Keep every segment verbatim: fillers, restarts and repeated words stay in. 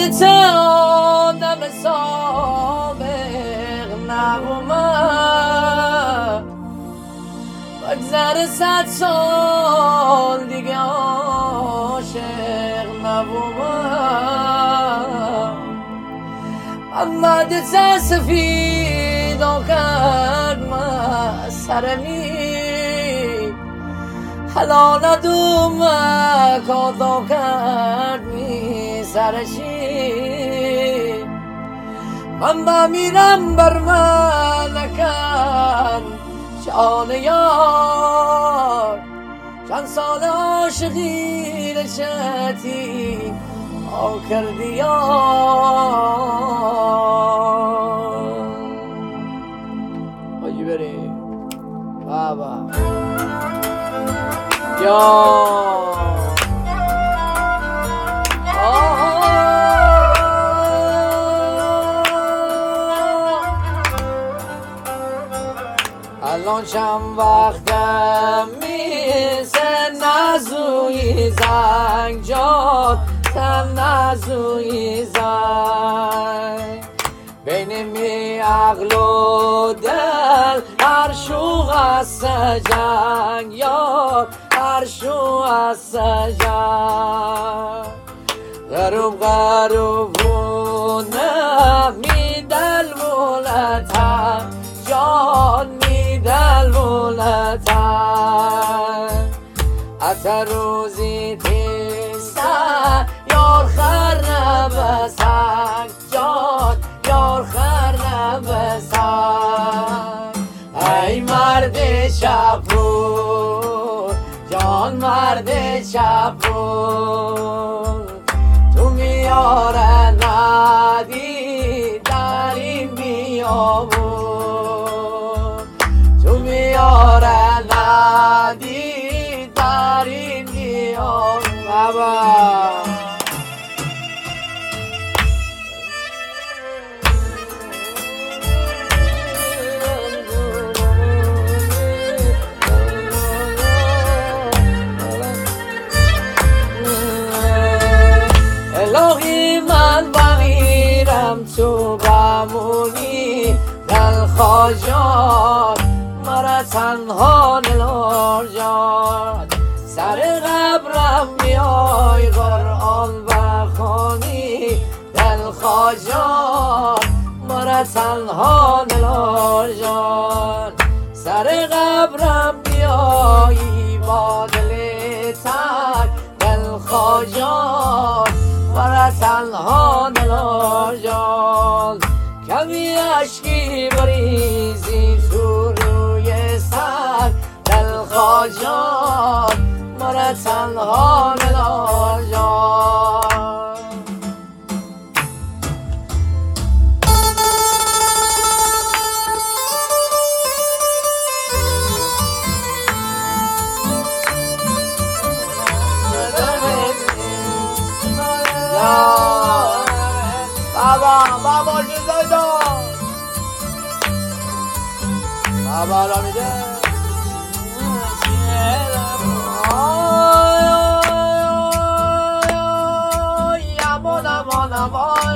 یادت آدم سابق نبومد بگذر صد سال دیگه عاشق نبومد محمد سر سفید و کرد من سرمی حالا ندوم کادا کرد می سرشی من بمیرم بر ملکن شان یار چند سال عاشقی رشتی آ کردی یار آجی بری بابا یا الان چند وقتم میسه نزوی زنگ جاد تن نزوی زنگ بین می عقل و دل هر شو از جنگ یار هر شو از جنگ غروب غروبونه می دل ولتن جان می دل ولتن حتی روزی تیسته یار خر نبسن جان یار خر نبسن ای مرد شبرون جان مرد شبرون تو میاره ندی در این بیابون تو میاره ندی در این بیابون بابا الهی من بمیرم تو بمونی دل خواجات مرا تنها نلار جان سر قبرم بیای قرآن بخوانی دل خواجات مرا تنها نلار جان سر قبرم بیایی با دل تک دل خواجات مرا تنها نلار جان کمی اشکی بریزی تو روی سر دل خواجات مرا تنها نلار جان بابا بابا چیزای دار بابا را میده امان امان امان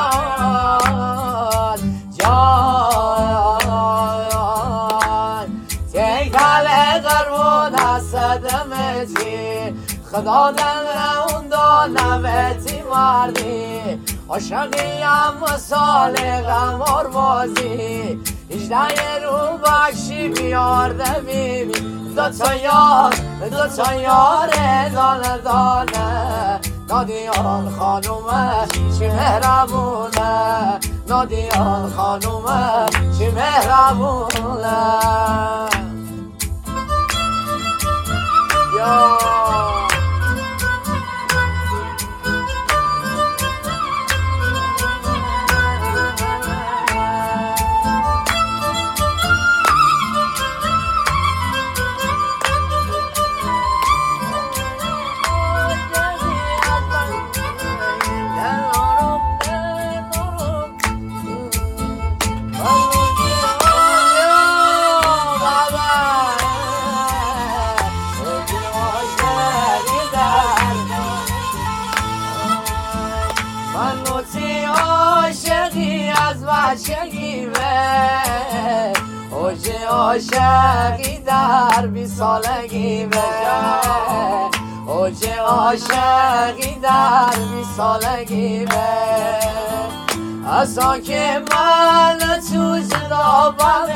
جان تکل قرون هستدمتی خدا دن اون دانوتی مردی عاشقیم مثال غمار بازی هجده رو بخشی بیارده میبین دوتا یار دوتا یار دانه دانه نادیان خانومه چی مهربونه نادیان خانومه چی مهربونه یا بچگی به اوج عاشقی در بی سالگی به اوج عاشقی در بی سالگی به اصلا که من تو جدا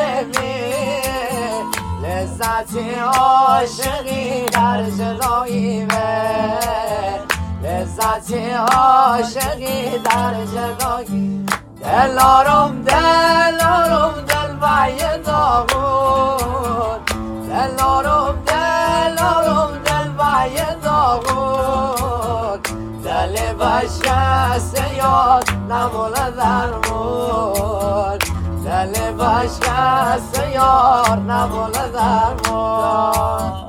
ببین لذت عاشقی در جدایی به لذت عاشقی در جدایی دلارم دلارم دل بای داغون دلارم دلارم دل بای داغون دل بشکست یاد نمونه درمون دل بشکست یار نمونه درمون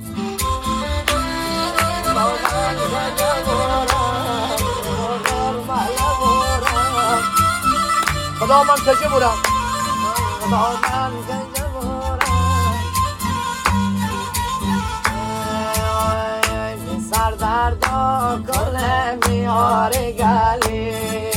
خدا من کجا بودم خدا من کجا بودم می سردردا کل میاره گلی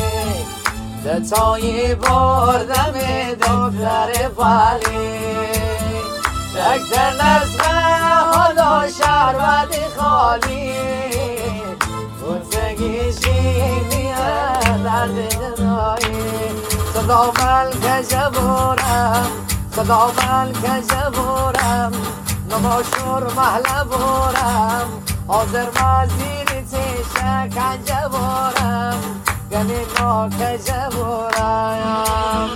دتایی بردم دکتر پلی دکتر نزغه حالا شربت خالی گفتگی شیمیه درد جنایی صدا من کجا بورم صدا من کجا بورم نماشور محله بورم حاضر مزید تیشه کجا بورم گلی نا کجا بورم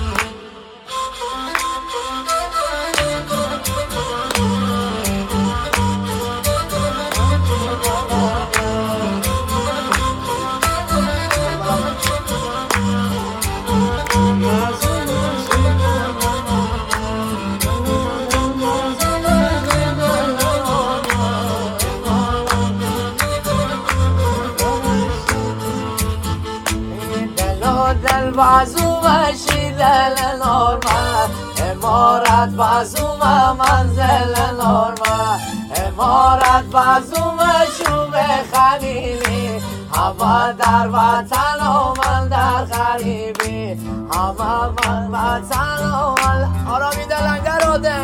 دل بازومشی دل نورمه امارت بازومه منزل نورمه امارت بازومشو به خلیلی همه در وطن و من در غریبی همه من وطن و من آرامی دلنگه رو ده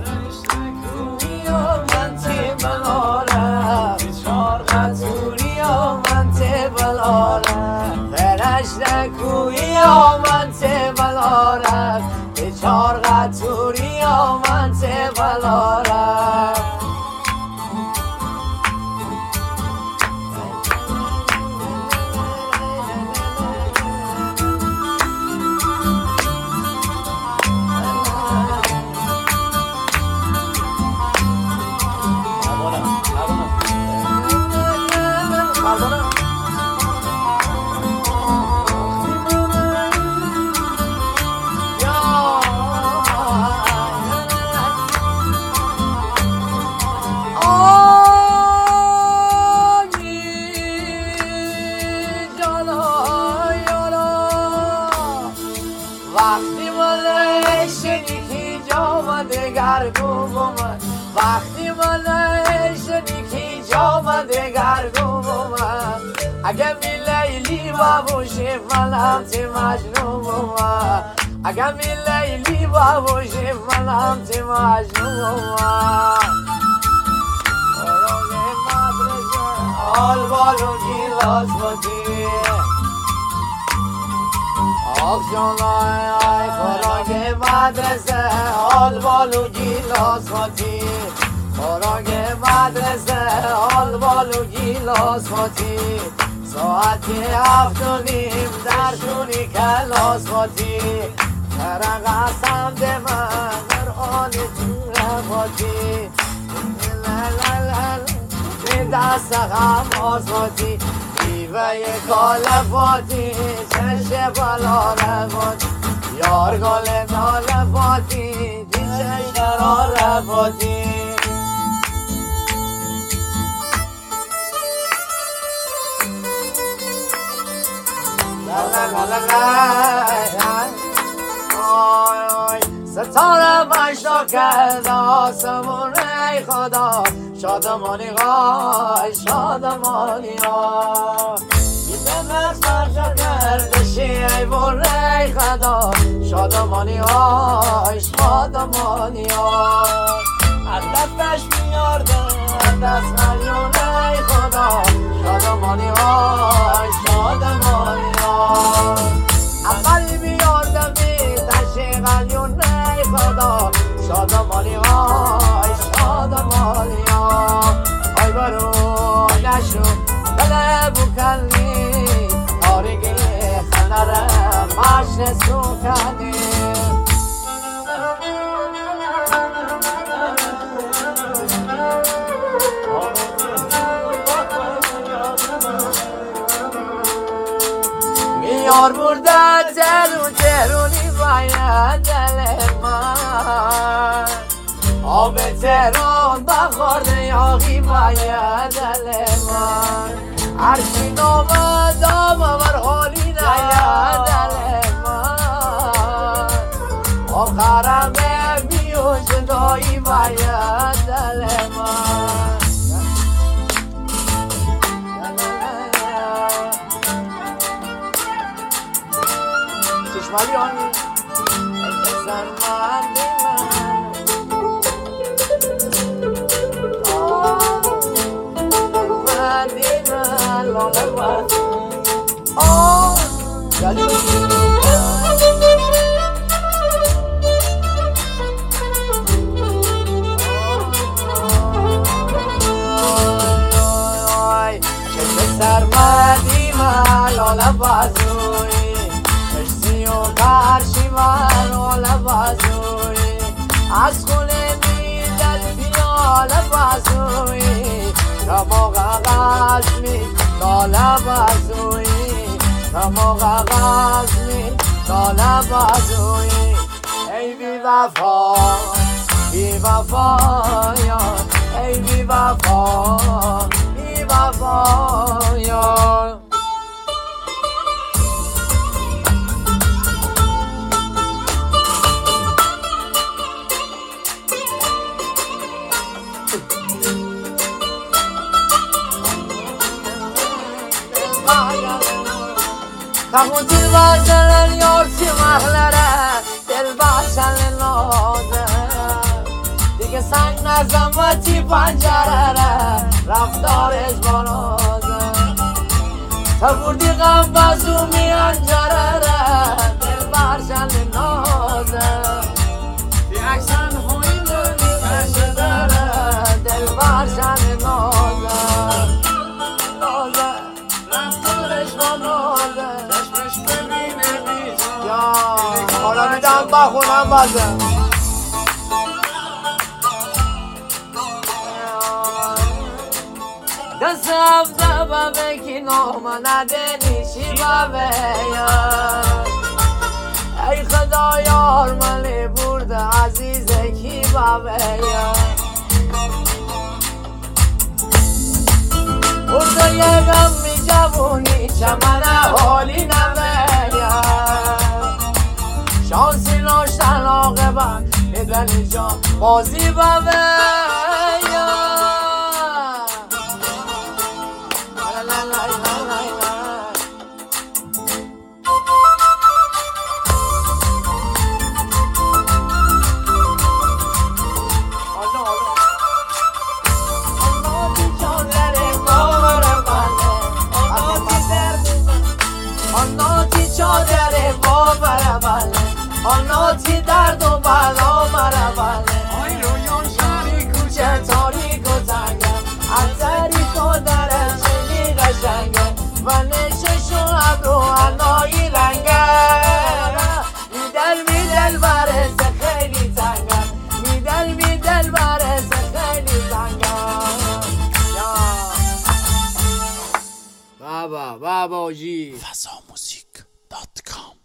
من تی بلاره چار غزوری و من تی بلاره فرشته کوی و من تی بلاره چار غزوری و من تی بلاره وقتی من شدی که جام دگر گوم وقتی من شدی که جام دگر گوم اگه می لیلی بابوشی منم تی مجنوم اگه می لیلی بابوشی منم تی مجنوم آل بالو گیلاس بودی آخ جانای آی خوراک مدرسه آل بالو گیلاس ماتی خوراک مدرسه آل بالو گیلاس ماتی ساعتی هفت و نیم درشونی کلاس ماتی ترق قسم ده من در آن جور ماتی دست غم آزماتی دیوه کالفاتی چشم بلا رفاتی یار گل نالفاتی دی چشم را رفاتی ستاره مشتا کرد آسمون ای خدا شادمانی غای شادمانی ها یه دمت مشتا کرد شیعی بور ای خدا شادمانی های شادمانی های از دستش میارده از دست ملیونه خدا شادمانی های شادمانی های از قلبی بیارده بی دشت قلیونه خدا شادمانی های شادمانی های ای برو نشو بله بکنی آرگی خنره ماشن سوکنی میار برده ترون ترونی باید دل من آب ترون بخورده یاقی باید دل من هرچی نامه دامه بر حالی نیاد دل من آخرم بیو جدایی باید دل من چشمالی آنی بزن من آه یعنی چشم سرمدی من لاله بازوی کشتی و کرشی من لاله بازوی از خونه میدل پیاله بازوی رماغ غزمی لاله بازوی رماغ غزمی لاله بازوی ای بی وفا بی وفا ای بی وفا بی وفا یا تمون دل باشن یارچی محلره دل باشن نازه دیگه سنگ نزم و تی پنجره رفتارش بانازه تبوردی غم بازو میانجره دل باشن نازه بی اکسن خوی دلی بشه داره دل باشن نازه نازه رفتارش بانازه حالا میدم بخونم بازم دستم زبا بکی نام ندنی چی بابه ای خدا یار ملی برده عزیزه کی بابه برده یه غم می جوونی چمنه حالی نمه شانسی ناشتن آقابت میدنی جان بازی بابه آناتی درد و بلا مرا بله آی رویان شهری کوچه تاریک و تنگم از تاریک و درم چنی قشنگم و نشش و ابرو انایی رنگم میدل میدل برسه خیلی تنگم میدل میدل برسه خیلی تنگم بابا بابا جی فضا موزیک دات کام